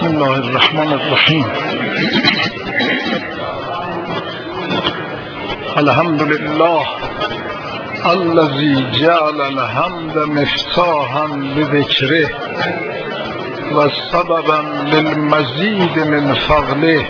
بسم الله الرحمن الرحیم. الحمد لله الذي جعل الحمد مفتاحا لذكره و سببا للمزید من فضله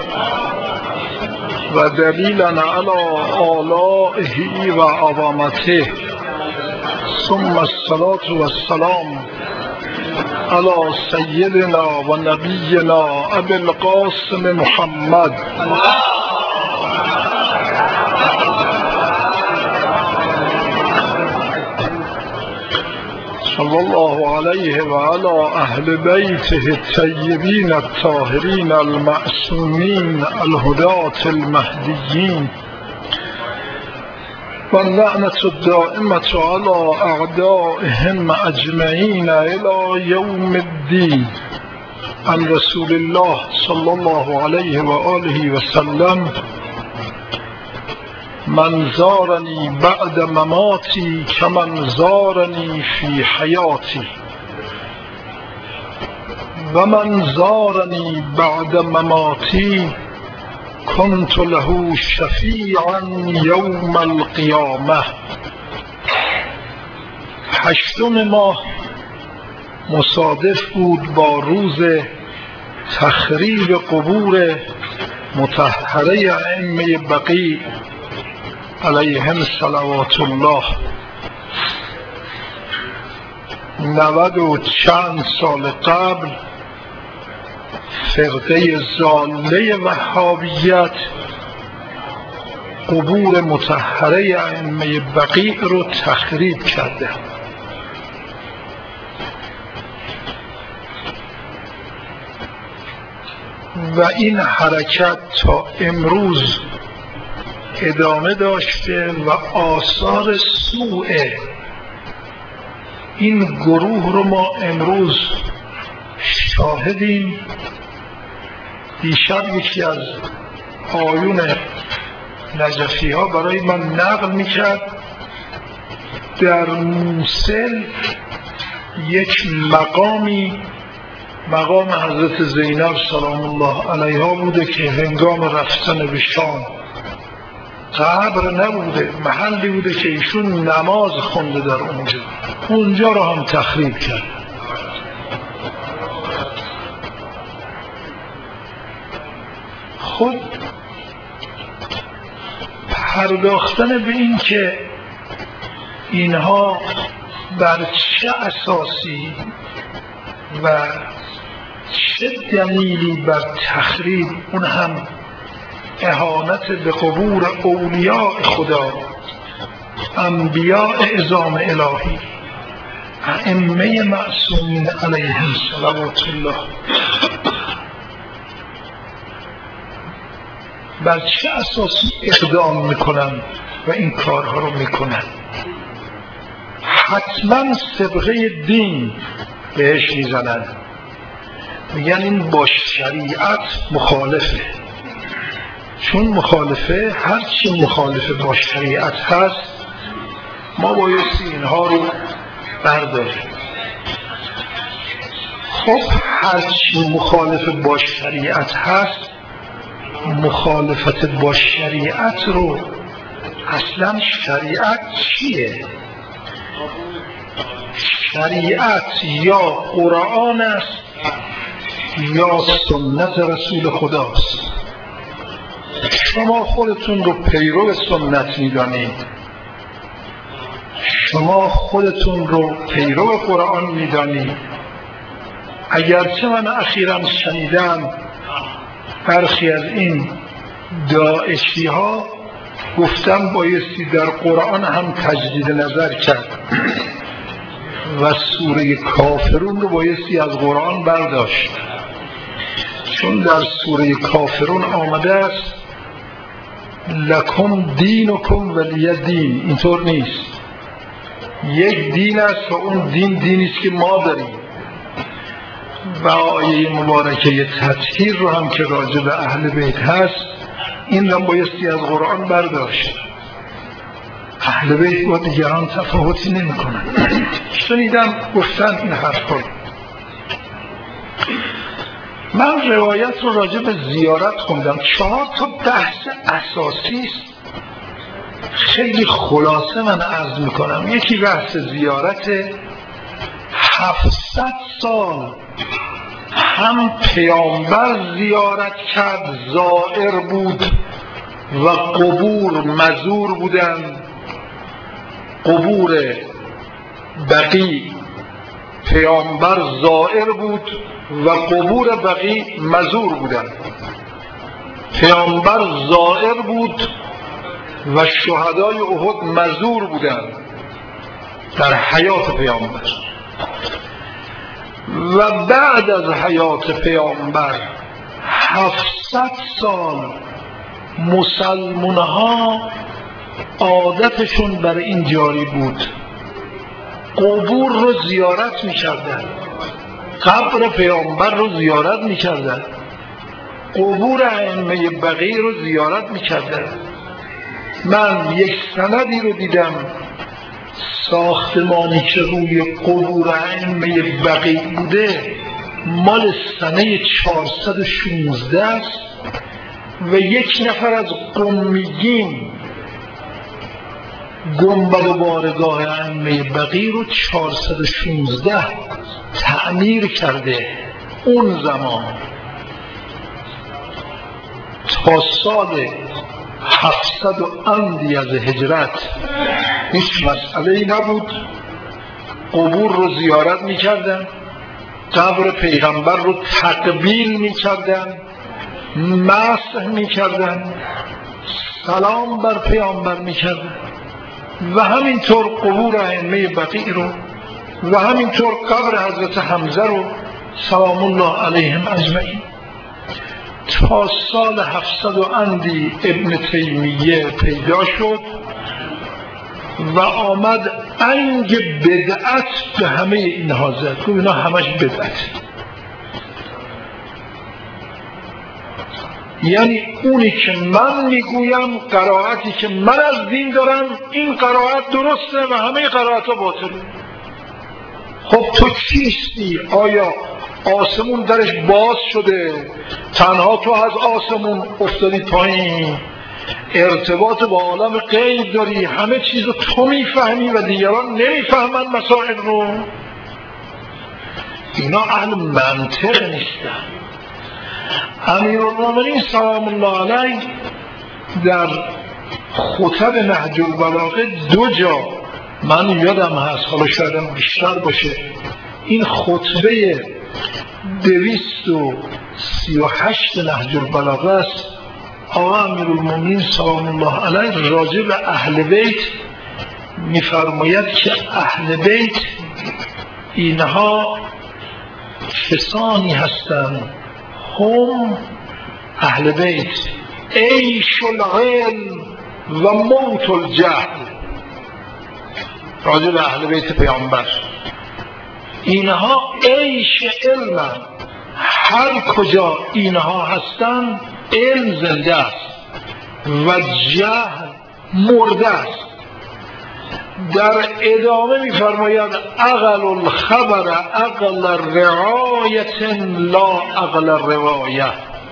و دلیلا علی آلائه و عظمته، ثم الصلاة والسلام علی سیدنا و نبینا ابی القاسم محمد صلی الله علیه و علی اهل بیته الطیبین الطاهرین المعصومین الهداة المهدیین و اللعنة الدائمة على اعدائهم اجمعین الى یوم الدین. عن رسول الله صلی الله علیه و آله و سلم: من زارنی بعد مماتی کمن زارنی فی حیاتی و من زارنی بعد مماتی کنت له شفیعا یوم القیامه. 8 ماه مصادف بود با روز تخریب قبور مطهره ائمه بقیع علیهم صلوات الله. 90 و چند سال قبل فرقه ضاله وهابیت قبور مطهره ائمه بقیع رو تخریب کرده و این حرکت تا امروز ادامه داشته و آثار سوء این گروه رو ما امروز شاهدیم. دیشب یکی از آیون نجفی ها برای من نقل میکرد در موصل یک مقام حضرت زینب سلام الله علیها بوده که هنگام رفتن به شام قبر نبوده، محلی بوده که ایشون نماز خونده در اونجا رو هم تخریب کرد. خب پرداختن به این که اینها بر چه اساسی و چه دلیلی بر تخریب، اون هم اهانت به قبور اولیاء خدا، انبیاء عظام الهی، ائمه معصومین علیهم صلوات الله، بر چه اساسی اقدام میکنن و این کارها رو میکنن؟ حتما صبغه دین بهش میزنن، میگن این با شریعت مخالفه. چون مخالفه، هرچی مخالفه با شریعت هست ما بایستی اینها رو برداریم. خب هرچی مخالفه با شریعت هست، مخالفت با شریعت رو اصلا شریعت چیه؟ شریعت یا قرآن است یا سنت رسول خداست. شما خودتون رو پیرو سنت میدانید، شما خودتون رو پیرو قرآن میدانید. اگرچه من اخیراً شنیدم برخی از این داعشی ها گفتن بایستی در قرآن هم تجدید نظر کرد و سوره کافرون رو بایستی از قرآن برداشت، چون در سوره کافرون آمده است لکم دینکم ولی دین. اینطور نیست، یک دین است و اون دینی است که ما داریم. و آیه مبارکه تطهیر رو هم که راجع به اهل بیت هست، این رو بایستی از قرآن برداشت. اهل بیت با دیگران تفاوتی نمی کنن. شنیدم گفتن این حرفا. من روایت رو راجع به زیارت خوندم. 4 تا بحث اساسی است، خیلی خلاصه من عرض میکنم. یکی بحث زیارت، 700 سال هم پیامبر زیارت کرد، زائر بود و قبور مزور بودن. قبور بقیع پیامبر زائر بود و قبور بقیع مزور بودن. پیامبر زائر بود و شهدای احد مزور بودن در حیات پیامبر. و بعد از حیات پیامبر 700 سال مسلمان ها عادتشون برای این جاری بود، قبور رو زیارت می‌کردن، قبر پیامبر رو زیارت می‌کردن، قبور ائمه بقیع رو زیارت می‌کردن. من یک سندی رو دیدم، ساختمانی که روی قبور ائمه بقیع بوده مال سنه 416 است و یک نفر از قمیین گنبد و بارگاه ائمه بقیع رو 416 تعمیر کرده. اون زمان تا سال 700 و اندی از هجرت هیچ مسئله‌ای نبود. قبور رو زیارت می‌کردن، قبر پیغمبر رو تقبیل می‌کردن، مسح می‌کردن، سلام بر پیامبر می‌کردن و همینطور قبور ائمه بقیع رو و همینطور قبر حضرت حمزه رو سلام الله علیهم اجمعین. تا سال 700 و اندی ابن تیمیه پیدا شد و آمد انگ بدعت به همه اینها زد. گفت اینا همش بدعت. یعنی اونی که من میگویم، قرائتی که من از دین دارم، این قرائت درسته و همه قرائت ها باطله. خب تو چیستی؟ آیا آسمون درش باز شده تنها تو از آسمون افتادی پایین، ارتباط با عالم غیب داری، همه چیز رو تو میفهمی و دیگران نمیفهمن مسائل رو؟ اینا اهل منطق نیستن. امیرالمومنین سلام الله علیه در خطب نهج البلاغه 2 جا، من یادم هست، حالا شاید بیشتر باشه، این خطبه 238 نهج البلاغه است. آقا امیرالمومنین سلام الله علیه راجع به اهل بیت میفرماید که اهل بیت اینها کسانی هستند، هم اهل بیت عیش العلم و موت الجهل. راجع به اهل بیت پیامبر، اینها عیش علم، هر کجا اینها هستند علم زنده است و جهل مرده است. در ادامه می‌فرماید اقل الخبر اقل رعایت لا اقل روایه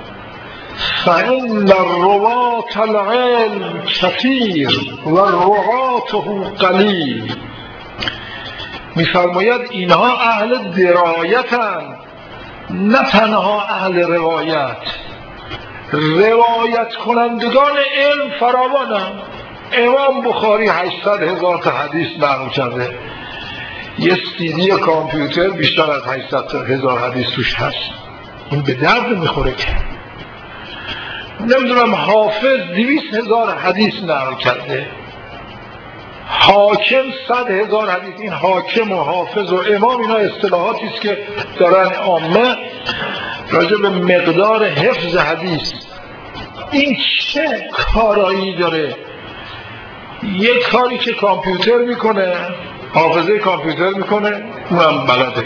فإن الرواة العلم كثير و رعاته قلیل. می‌فرماید اینها اهل درایتند، نه تنها اهل روایت. روایت کنندگان علم فراوانند. امام بخاری 800,000 تا حدیث نقل کرده، یه CD کامپیوتر بیشتر از 800,000 حدیث توش هست. این به درد میخوره که نمیدونم حافظ 200,000 حدیث نقل کرده، حاکم 100,000 حدیث. این حاکم و حافظ و امام اینا اصطلاحاتی است که دارن عامه راجع به مقدار حفظ حدیث. این چه کارایی داره؟ یک کاری که کامپیوتر میکنه، حافظه کامپیوتر میکنه، اونم بلده.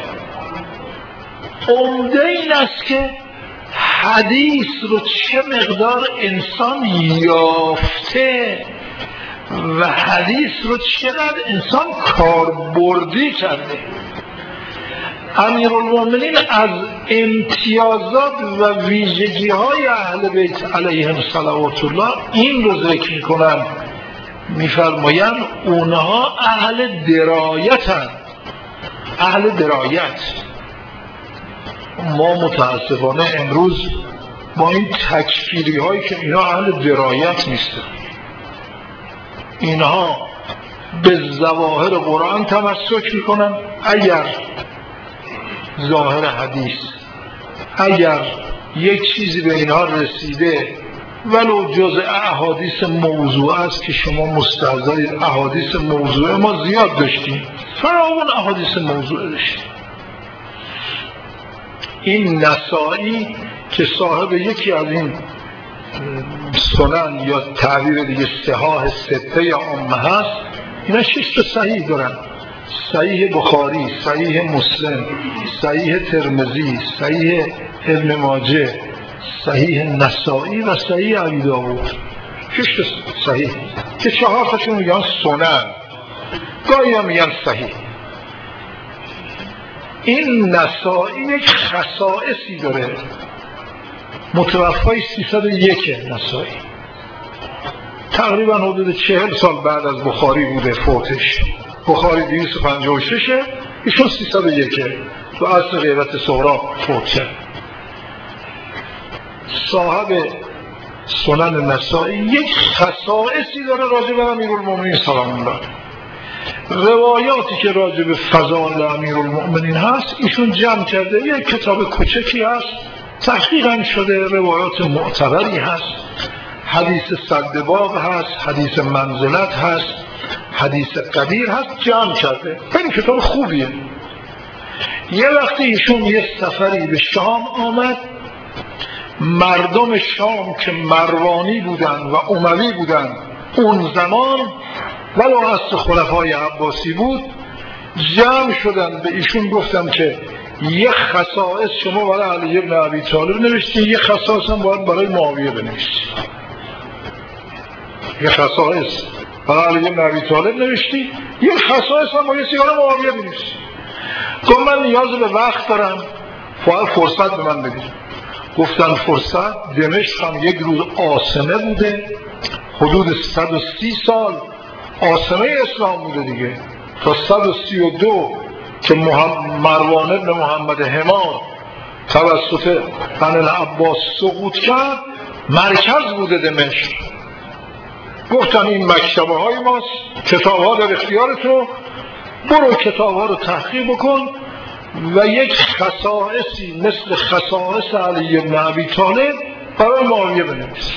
عمده این است که حدیث رو چه مقدار انسان یافته و حدیث رو چقدر انسان کاربردی کرده. امیرالمومنین از امتیازات و ویژگی های اهل بیت علیهم صلوات الله این رو ذکر میکنن، میفرمایند اونها اهل درایتن، اهل درایت. ما متاسفانه امروز با این تکفیری هایی که اینا اهل درایت نیستن، اینها به ظواهر قرآن تمسک میکنن، اگر ظاهر حدیث اگر یک چیزی به اینها رسیده ولو جز احادیث موضوع است که شما مستحضرید، احادیث موضوع ما زیاد داشتیم، فراوان احادیث موضوع داشتیم. این نسائی که صاحب یکی از این سنن یا تعبیر دیگه صحاح سته یا عامه هست، اینا 6 تا صحیح دارن: صحیح بخاری، صحیح مسلم، صحیح ترمذی، صحیح ابن ماجه، صحیح نسائی و صحیح ابی داود. 6 تا صحیح که 4 تاشون میگن سنن، گاهی هم میگن صحیح. این نسائی یک خصائصی داره، متوفای 301 نسائی، تقریبا حدود 40 سال بعد از بخاری بوده فوتش. بخاری 256، ایشون 301 تو عصر غیبت صغرا فوت شد. صاحب سنن نسائی یک خصائصی داره راجع به امیرالمومنین سلام الله. روایاتی که راجع به فضائل امیرالمومنین هست ایشون جمع کرده، یک کتاب کوچکی هست، تحقیقاً شده، روایات معتبری هست، حدیث صد باب هست، حدیث منزلت هست، حدیث قدیر هست، جمع کرده. این کتاب خوبیه. یه وقتی ایشون یه سفری به شام آمد، مردم شام که مروانی بودن و اموی بودن اون زمان ولو عصر خلفای عباسی بود، جمع شدن به ایشون گفتن که یه خصائص شما برای علی بن ابی طالب نوشتی، یه خصائص هم باید برای معاویه بنویسی. یه خصائص برای علی بن ابی طالب نوشتی، یه خصائص هم باید برای معاویه بنویسی. گفت من نیاز به وقت دارم، باید فرصت به من بدید. گفتن فرصت؟ دمشق هم یک روز عاصمه بوده، حدود 130 سال عاصمه اسلام بوده دیگه، تا 132 که مروان ابن محمد حمار توسط بنی العباس سقوط کرد، مرکز بوده دمشق. گفتن این مکتبه های ماست، کتاب ها در اختیار تو، برو کتاب ها رو تحقیق بکن و یک خصائصی مثل خصائص علی بن ابی طالب برای معاویه بنویس.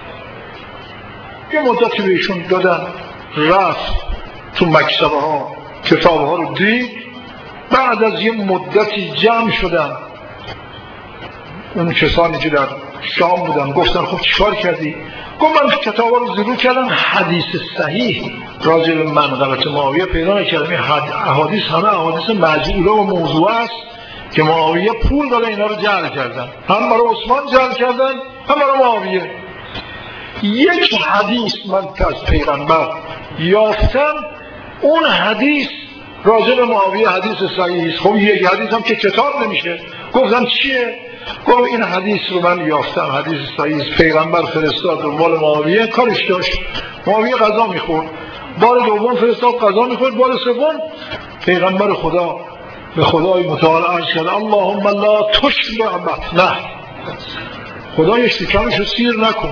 یه مدتی بهشون دادن، رفت تو مکتبه ها کتاب ها رو دید. بعد از یه مدتی جمع شدن اون کسانی که در شام بودن، گفتن خب چیکار کردی؟ گفت من کتاب ها رو زیرو کردم، حدیث صحیح راجع به منقبت معاویه پیدا نکردم. این احادیث همه احادیث مجعوله و موضوع است که معاویه پول داده اینا رو جعل کردن، هم برای عثمان جعل کردن هم برای معاویه. یک حدیث من از پیغمبر یافتم، اون حدیث راجع به معاویه حدیث صحیح است. خب یک حدیث هم که کتاب نمیشه. گفتم چیه؟ گفت این حدیث رو من یافتم، حدیث صحیح است، پیغمبر فرستاد دنبال معاویه، کارش داشت، معاویه غذا میخورد، بار دوم فرستاد غذا میخورد، بار سوم پیغمبر خدا به خدای متعال عرض کرد اللهم لا تشبع بطنه، خدای شکمشو سیر نکن.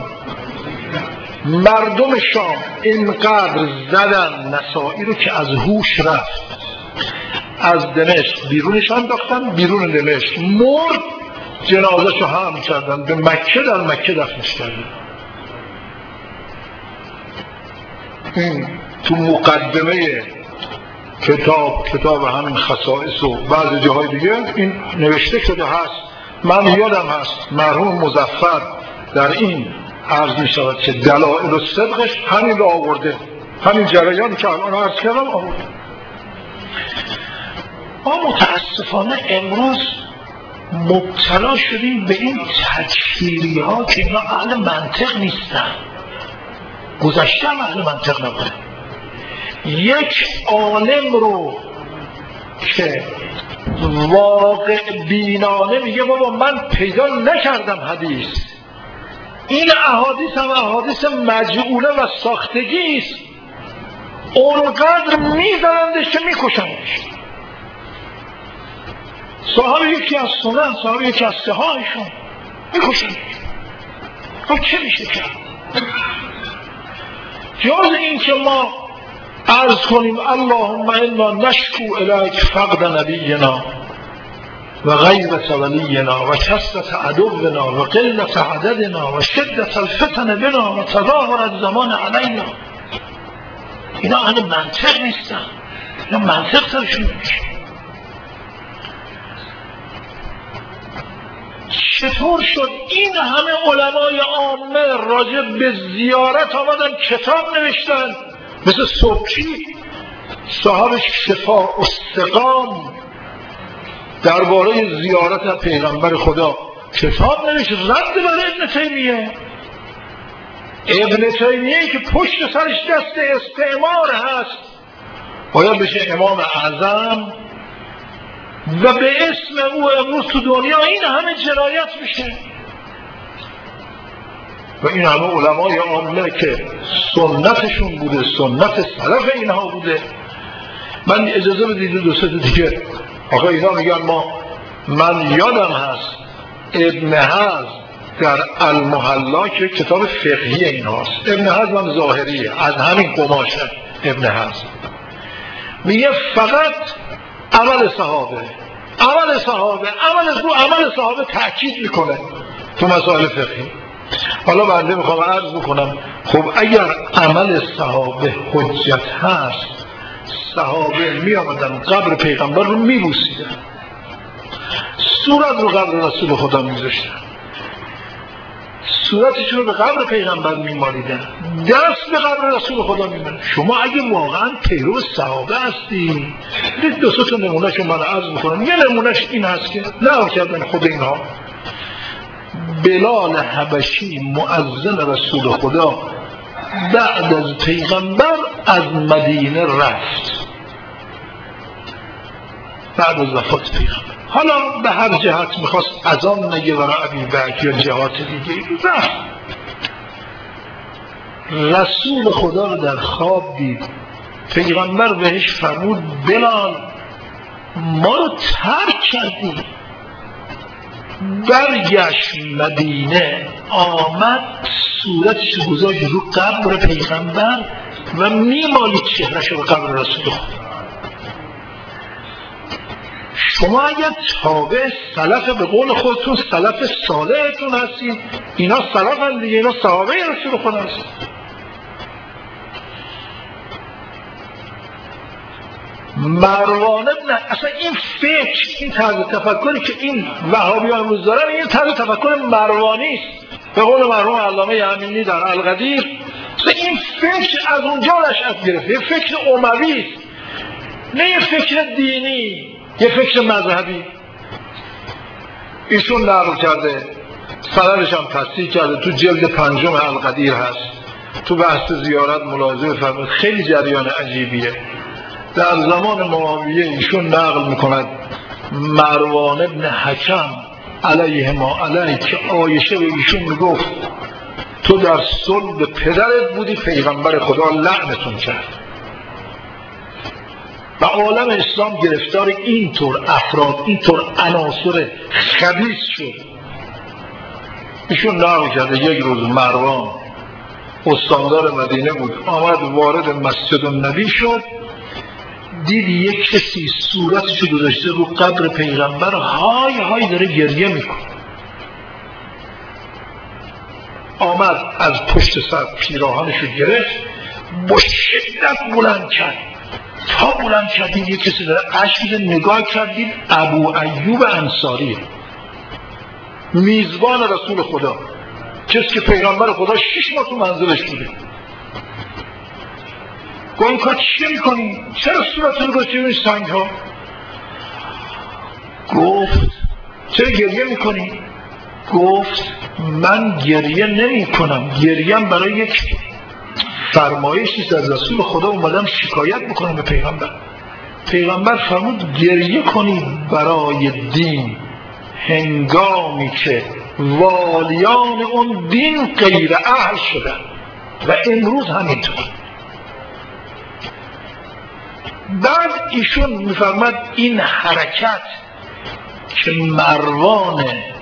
مردم شام اینقدر زدن نسائی رو که از هوش رفت، از دمشق بیرونش انداختن، بیرون دمشق مرد، جنازه‌شو حمل کردن به مکه، در مکه دفنش کردن. این تو مقدمه کتاب همین خصائص و بعضی جاهای دیگه این نوشته شده هست. من یادم هست مرحوم مظفر در این عرض می شود که دلائل و صدقش همین رو آورده، همین جریانی که الان عرض کردم آورده. ما متاسفانه امروز مبتلا شدیم به این تکفیری ها که اینا اهل منطق نیستن. گذشته هم اهل منطق نبوده. یک عالم رو که واقع بینانه میگه بابا من پیدا نکردم حدیث، این احادیث هم احادیث مجعوله و ساختگی است، اونقدر میزنندش که میکشندش. صاحب یکی از سنن، صاحب یکی از سهایشون میکشندش. خب چه میشه کرد؟ جز این که ما عرض کنیم اللهم انا نشکو الیک فقد نبینا و غیبت ولینا و کثرت عدونا و قلت عددنا و شدت الفتن بنا و تظاهر الزمان علینا. اینا اهل منطق نیستن، اینا منطق سرشون نمیشه. چطور شد این همه علمای عامه راجع به زیارت آمدن کتاب نوشتن؟ مثل سبکی صاحب شفاء السقام درباره زیارت پیغمبر خدا کتاب نوشت، رد بر ابن تیمیه. ابن تیمیه که پشت سرش دست استعمار هست باید بشه امام اعظم و به اسم او امروز تو دنیا این همه جنایت میشه. و این همه علمای عامه که سنتشون بوده، سنت سلف اینها بوده. من اجازه بدید دو سه دیگه آخه اینا میگن من یادم هست ابن حزم در المحلا که کتاب فقهی اینهاست، ابن حزم هم ظاهریه، از همین قماشه ابن حزم میگه فقط عمل صحابه تأکید میکنه تو مسائل فقهی. حالا بنده میخوام عرض بکنم خب اگر عمل صحابه حجت هست، صحابه می آمدن قبر پیغمبر رو می بوسیدن، صورت رو قبر رسول خدا می ذاشتن، صورتشون رو به قبر پیغمبر می مالیدن، دست به قبر رسول خدا می مالیدن. شما اگه واقعا پیرو صحابه هستی، دو سه تا نمونهشو من عرض میکنم. یه نمونهش این هست که نه کردن خود اینها. بلال حبشی مؤذن رسول خدا بعد از پیغمبر از مدینه رفت، بعد از وفات پیغمبر. حالا به هر جهت میخواست اذان نگه برای ابی بکر یا جهات دیگه رفت. رسول خدا رو در خواب دید، پیغمبر بهش فرمود بلال ما رو ترک کردی. برگشت مدینه، آمد صورتش گذاشت رو قبر پیغمبر و میمالید چهرش رو قبر رسول خدا. شما اگر تابع سلف به قول خودتون سلف صالحتون هستید، اینا سلف هم دیگه، اینا صحابه رسول خدا هستید. مروان ابن اصلا این فکر، این طرز تفکری که این وهابیان امروز دارن، این طرز تفکر مروانی است. به قول مرحوم علامه امینی در القدیر، این فکر از اونجا نشأت گرفته، یه فکر اموی است، نه یه فکر دینی، یه فکر مذهبی. ایشون نقل کرده، سندش هم تصحیح کرده، تو جلد 5 القدیر هست، تو بحث زیارت ملاحظه بفرمایید، خیلی جریان عجیبیه. در زمان معاویه ایشون نقل میکند مروان ابن حکم علیه ما علیه که عایشه به ایشون میگفت تو در صلب پدرت بودی، پیغمبر خدا لعنتون کرد. و عالم اسلام گرفتار اینطور افراد، اینطور عناصر خبیث شد. ایشون نقل کرده یک روز مروان استاندار مدینه بود، آمد وارد مسجد النبی شد، دید یک کسی صورتشو گذاشته رو قبر پیغمبر، های های داره گریه میکنه. آمد از پشت سر پیراهنشو گرفت، با شدت بلند کرد، تا بلند کردید یک کسی داره اشک میده، نگاه کردید ابو ایوب انصاری، میزبان رسول خدا، کسی که پیغمبر خدا 6 ماه تو منزلش بوده. گفت این کار چیه میکنی؟ چرا صورتتون رو گذاشتی سنگ ها؟ گفت چرا گریه میکنی؟ گفت من گریه نمی کنم، گریم برای یک فرمایشی از رسول خدا اومدم شکایت بکنم به پیغمبر. پیغمبر فرمود گریه کنید برای دین هنگامی که والیان اون دین غیر اهل شدن و امروز همینطور. بعد ایشون میفرماد این حرکت که مروان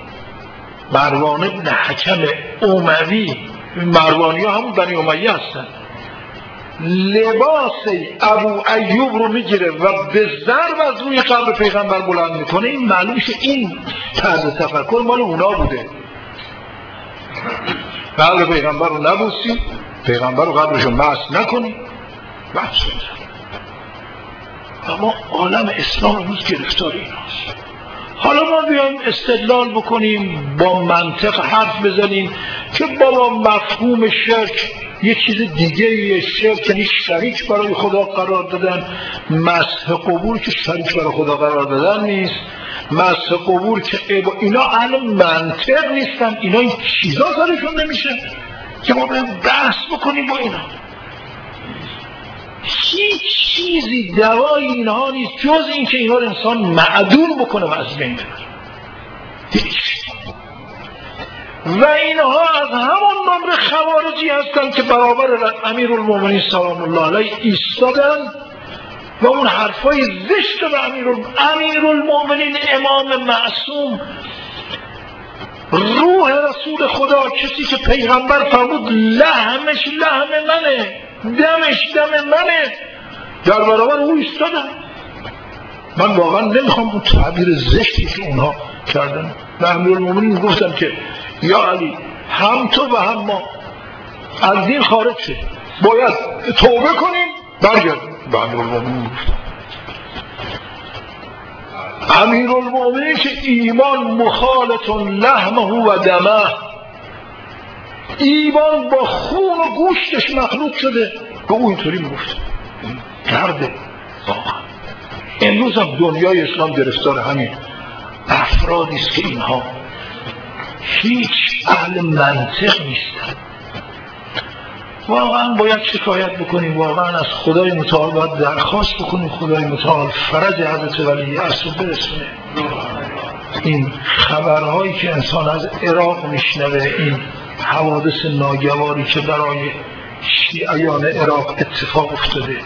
ابن حکم اموی، مروانی ها همون بنی امیه هستن، لباس ابو ایوب رو میگیره و به ضرب از روی قبر پیغمبر بلند میکنه، این معلوم شه این طرز تفکر مال اونا بوده. قبر پیغمبر رو نبوسید، پیغمبر رو قبرش رو مس نکنید، بس. اما عالم اسلام امروز گرفتار ایناست. حالا ما بیایم استدلال بکنیم، با منطق حرف بزنیم که بابا مفهوم شرک یه چیز دیگه یه شرک یعنی شریک برای خدا قرار دادن، مسح قبور که شریک برای خدا قرار دادن نیست، مسح قبور که اینا اهل منطق نیستن، اینا این چیزا سرشون نمیشه که ما باید بحث بکنیم با اینا. هیچ چیزی دوای اینها نیست جز این که اینا رو انسان معدوم بکنه و از بین ببره. و اینها از همون نمره خوارجی هستن که برابر امیرالمومنین سلام الله علیه ایستادن و اون حرفای زشت به امیرالمومنین امام معصوم، روح رسول خدا، کسی که پیغمبر فرمود لحمش لحم منه، دمش دم منه، در برابر او ایستادن. من واقعا نمیخوام اون تعبیر زشتی که اونها کردن. به امیرالمومنین گفتم که یا علی هم تو و هم ما از دین خارج شد، باید توبه کنیم برگردیم. به امیرالمومنین گفتم، امیرالمومنین که ایمان مخالط لحمه و دمه، ایمان با خون و گوشتش مخلوط شده، به او اینطوری میگفت. درده واقعا. امروز هم دنیای اسلام گرفتار همین افرادی است که اینها هیچ اهل منطق نیستن. واقعا باید شکایت بکنیم، واقعا از خدای متعال باید درخواست بکنیم خدای متعال فرج حضرت ولی عصر برسونه. این خبرهایی که انسان از عراق میشنوه، این حوادث ناگواری که برای شیعیان عراق اتفاق افتاده،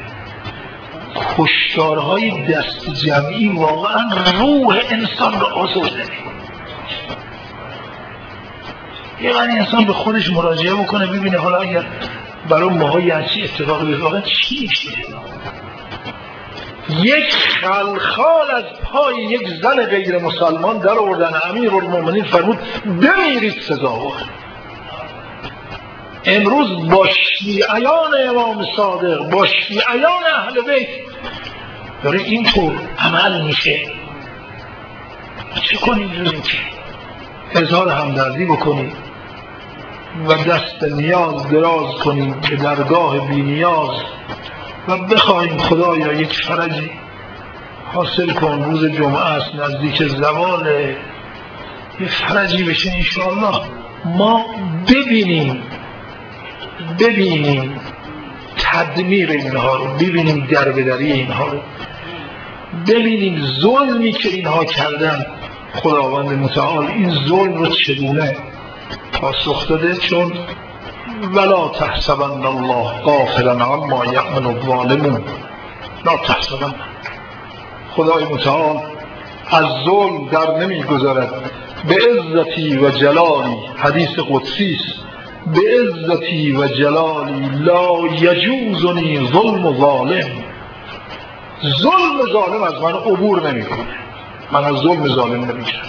کشتارهای دست جمعی، واقعا روح انسان رو آزرده. یه وقتی انسان به خودش مراجعه بکنه ببینه حالا اگر برای ماها یه همچین اتفاقی بیفته واقعا چی میشه؟ یک خلخال از پای یک زن غیر مسلمان در آوردن، امیرالمومنین فرمود بمیرید سزاوار. امروز با شیعیان امام صادق، با شیعیان اهل بیت داره اینطور عمل میشه. چه کنیم جز که اظهار همدردی بکنیم و دست نیاز دراز کنیم به درگاه بی نیاز و بخواهیم خدایا یک فرجی حاصل کن. روز جمعه است، نزدیک زوال، یه فرجی بشه انشاءالله. ما ببینیم تدمیر اینها رو، ببینیم دربدری اینها رو، ببینیم ظلمی که اینها کردن. خداوند متعال این ظلم رو چگونه پاسخ داده؟ چون ولا تحسبن الله غافلا عما یعمل الظالمون، لا تحسبن، خدای متعال از ظلم در نمیگذارد. به عزتی و جلالی، حدیث قدسی است، به عزتی و جلالی لا یجوزنی ظلم ظالم، ظلم ظالم از من عبور نمیکنه، من از ظلم ظالم نمیشم.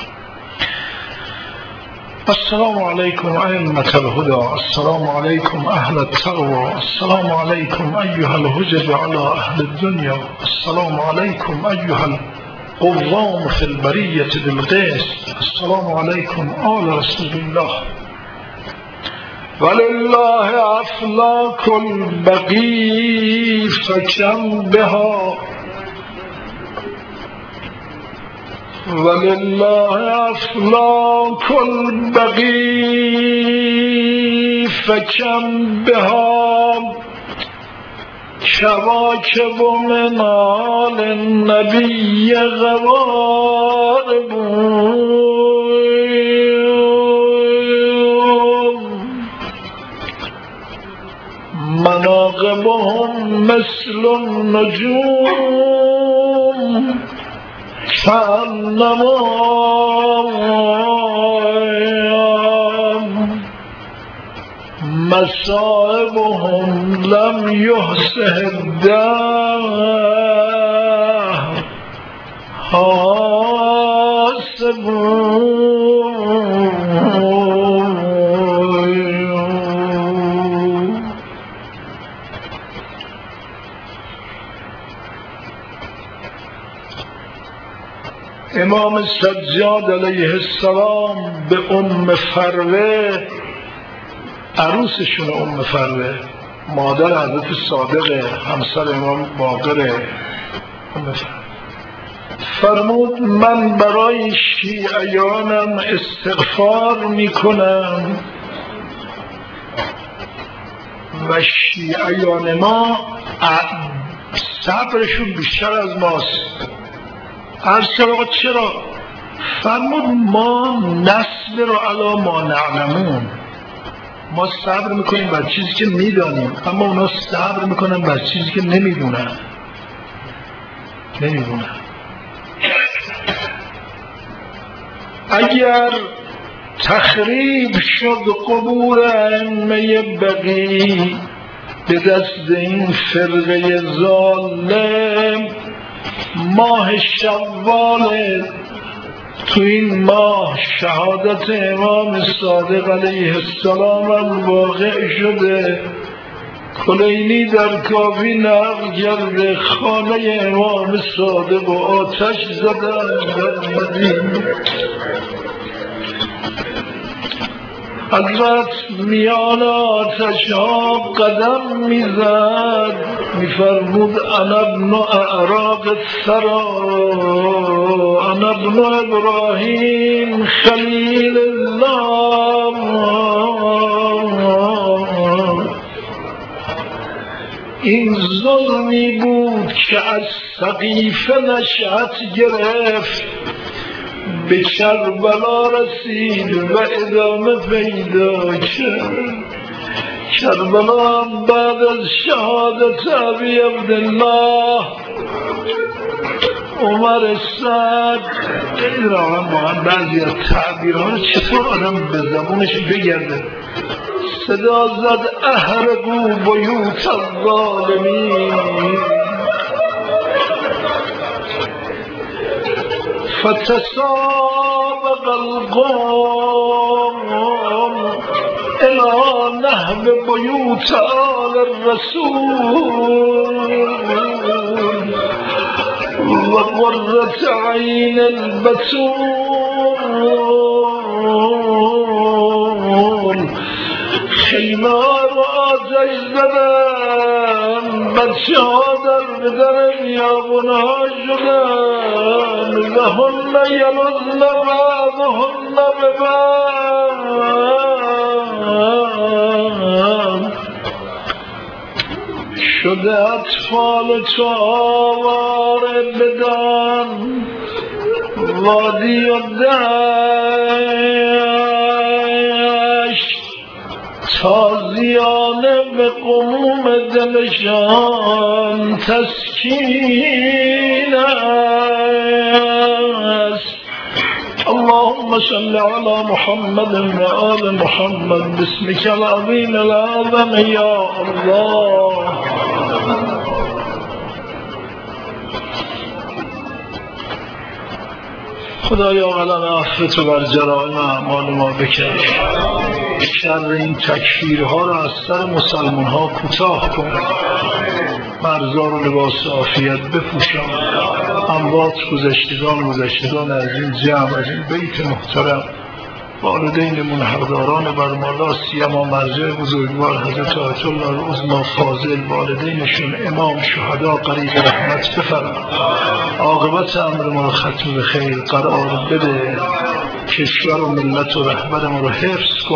السلام علیکم ائمة الهدى، السلام علیکم اهل التقوى، السلام علیکم ایها الحجج علی اهل الدنیا، السلام علیکم ایها القوام فی البریة بالقسط، السلام علیکم آل رسول الله. ولله افلاک البقی فکم بها، ولله افلاک البقی فکم بها، کواکب من آل النبی غوارب مناقبهم مثل النجوم كأنما مصائبهم لم يحصه الدهر حاسبون. امام سجاد علیه السلام به ام فروه، عروسشون ام فروه، مادر حضرت صادق همسر امام باقر، فرمود من برای شیعیانم استغفار میکنم و شیعیان ما صبرشون بیشتر از ماست. عرض کردم چرا؟ فرمود ما نصبر علی ما نعلمون، ما صبر میکنیم بر چیزی که میدانیم، اما اونا صبر میکنن بر چیزی که نمیدونن. اگر تخریب شد قبور ائمه بقی به دست این فرقه ظالم، ماه شوال تو این ماه شهادت امام صادق علیه السلام هم واقع شده. کلینی در کافی نقل کرده خانه امام صادق و آتش زدن در مدینه. حضرت میان آتش ها قدم میزد، میفرمود انا ابن اعراق الثرا، انا ابن ابراهیم خلیل الله. این ظلمی بود که از سقیفه نشأت گرفت، به کربلا رسید و ادامه پیدا کرد. کربلا بعد از شهادت ابی عبدالله عمر سعد، نمیدونم واقعا بعضی از تعبیرها رو چطور آدم به زبونش بگرده، صدا زد احرقوا بیوت الظالمین فتسابق القوم الى نهب بیوت آل الرسول و قرة عین البتول. خیمه رو آتش زدن، بچه ها در بدر بیابون ها شدن، لهن یلزن بعضهن ببعض. شده اطفال تو آواره بدن وادی و دشت، تازیانه به قموم دلشان تسکین است. اللهم صل على محمد و آل محمد باسمك العظیم الأعظم یا الله. خدایا قلم عفوت رو بر جرائم اعمال ما بکش، شر این تکفیرها را از سر مسلمان ها کوتاه کن، مرزا رو لباس عافیت بپوشان، اموات گذشتگان از این جمع، از این بیت محترم، والدینمون حقداران برمالا، سیما مرجع بزرگوار حضرت آیت الله العظمی فاضل، والدینشون، امام، شهدا قریب رحمت بفرما. عاقبت امر ما رو ختم به خیر قرار بده، کشور و ملت و رهبر ما رو حفظ کن.